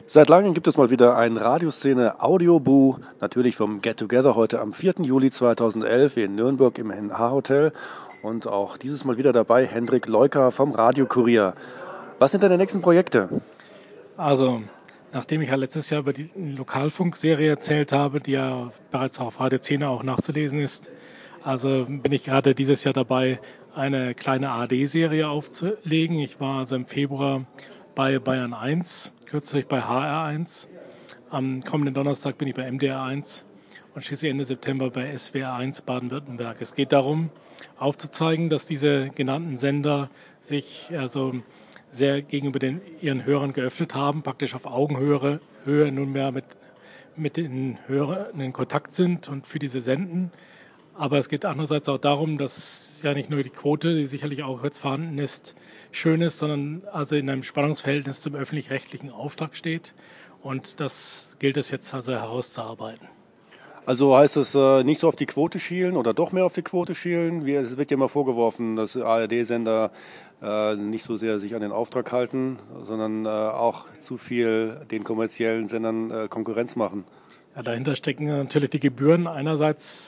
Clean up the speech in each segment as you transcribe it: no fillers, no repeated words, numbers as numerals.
Seit langem gibt es mal wieder ein Radioszene Audioboo, natürlich vom Get Together heute am 4. Juli 2011 in Nürnberg im NH-Hotel. Und auch dieses Mal wieder dabei Hendrik Leuker vom Radiokurier. Was sind deine nächsten Projekte? Also, nachdem ich ja letztes Jahr über die Lokalfunkserie erzählt habe, die ja bereits auf Radio 10 auch nachzulesen ist, also bin ich gerade dieses Jahr dabei, eine kleine ARD-Serie aufzulegen. Ich war also im Februar bei Bayern 1, kürzlich bei HR 1. Am kommenden Donnerstag bin ich bei MDR 1 und schließlich Ende September bei SWR 1 Baden-Württemberg. Es geht darum, aufzuzeigen, dass diese genannten Sender sich also sehr gegenüber ihren Hörern geöffnet haben, praktisch auf Augenhöhe nunmehr mit den Hörern in Kontakt sind und für diese senden. Aber es geht andererseits auch darum, dass ja nicht nur die Quote, die sicherlich auch jetzt vorhanden ist, schön ist, sondern also in einem Spannungsverhältnis zum öffentlich-rechtlichen Auftrag steht. Und das gilt es jetzt also herauszuarbeiten. Also heißt es nicht so auf die Quote schielen oder doch mehr auf die Quote schielen? Es wird ja immer vorgeworfen, dass ARD-Sender nicht so sehr sich an den Auftrag halten, sondern auch zu viel den kommerziellen Sendern Konkurrenz machen. Ja, dahinter stecken natürlich die Gebühren. Einerseits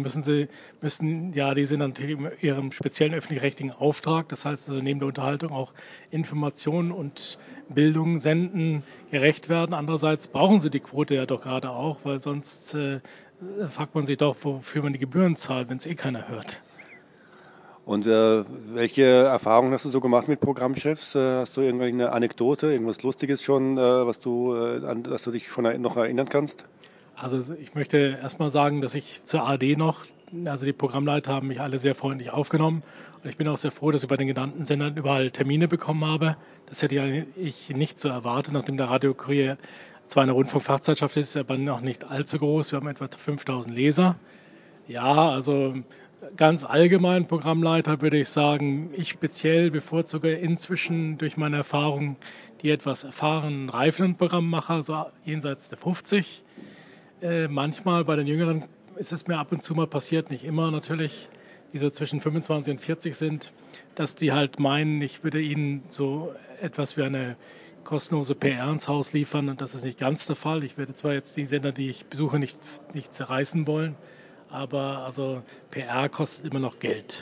müssen ja, die sind natürlich in ihrem speziellen öffentlich-rechtlichen Auftrag, das heißt also neben der Unterhaltung auch Informationen und Bildung senden, gerecht werden. Andererseits brauchen sie die Quote ja doch gerade auch, weil sonst fragt man sich doch, wofür man die Gebühren zahlt, wenn es eh keiner hört. Und welche Erfahrungen hast du so gemacht mit Programmchefs? Hast du irgendeine Anekdote, irgendwas Lustiges schon, an das du dich schon noch erinnern kannst? Also ich möchte erstmal sagen, dass ich zur ARD also die Programmleiter haben mich alle sehr freundlich aufgenommen und ich bin auch sehr froh, dass ich bei den genannten Sendern überall Termine bekommen habe. Das hätte ich nicht so erwartet, nachdem der Radiokurier zwar eine Rundfunkfachzeitschrift ist, aber noch nicht allzu groß. Wir haben etwa 5000 Leser. Ja, also ganz allgemein Programmleiter würde ich sagen, ich speziell bevorzuge inzwischen durch meine Erfahrung die etwas erfahrenen, reiferen Programmmacher, so jenseits der 50. Manchmal bei den Jüngeren ist es mir ab und zu mal passiert, nicht immer natürlich, die so zwischen 25 und 40 sind, dass die halt meinen, ich würde ihnen so etwas wie eine kostenlose PR ins Haus liefern und das ist nicht ganz der Fall. Ich werde zwar jetzt die Sender, die ich besuche, nicht zerreißen wollen, aber also PR kostet immer noch Geld.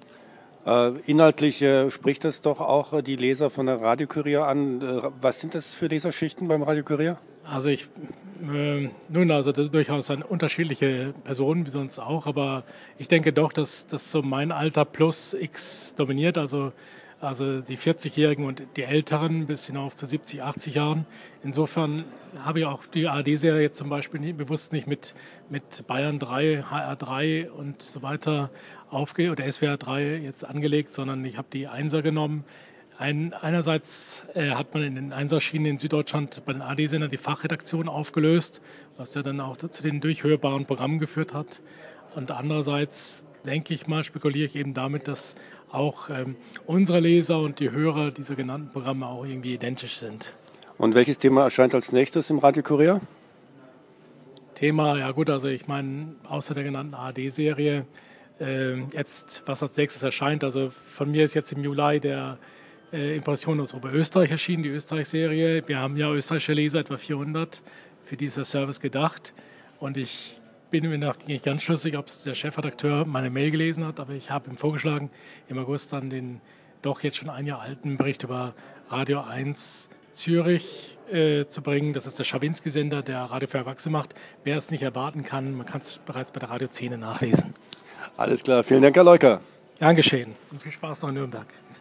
Inhaltlich spricht das doch auch die Leser von der Radiokurier an. Was sind das für Leserschichten beim Radiokurier? Also also durchaus unterschiedliche Personen wie sonst auch, aber ich denke doch, dass das so mein Alter plus X dominiert, also die 40-Jährigen und die Älteren bis hinauf zu 70, 80 Jahren. Insofern habe ich auch die ARD-Serie jetzt zum Beispiel bewusst nicht mit Bayern 3, HR 3 und so weiter oder SWR 3 jetzt angelegt, sondern ich habe die Einser genommen. Einerseits hat man in den Einsatzschienen in Süddeutschland bei den AD-Sendern die Fachredaktion aufgelöst, was ja dann auch zu den durchhörbaren Programmen geführt hat. Und andererseits denke ich mal, spekuliere ich eben damit, dass auch unsere Leser und die Hörer dieser genannten Programme auch irgendwie identisch sind. Und welches Thema erscheint als nächstes im Radiokurier? Thema, ja gut, also ich meine, außer der genannten ARD-Serie, jetzt, was als nächstes erscheint, also von mir ist jetzt im Juli der Impressionen aus Oberösterreich erschienen, die Österreich-Serie. Wir haben ja österreichische Leser, etwa 400, für dieser Service gedacht. Und ich bin mir noch nicht ganz schlüssig, ob es der Chefredakteur meine Mail gelesen hat, aber ich habe ihm vorgeschlagen, im August dann den doch jetzt schon ein Jahr alten Bericht über Radio 1 Zürich zu bringen. Das ist der Schawinski-Sender, der Radio für Erwachsene macht. Wer es nicht erwarten kann, man kann es bereits bei der Radio 10 nachlesen. Alles klar, vielen Dank, Herr Leuker. Gern geschehen und viel Spaß noch in Nürnberg.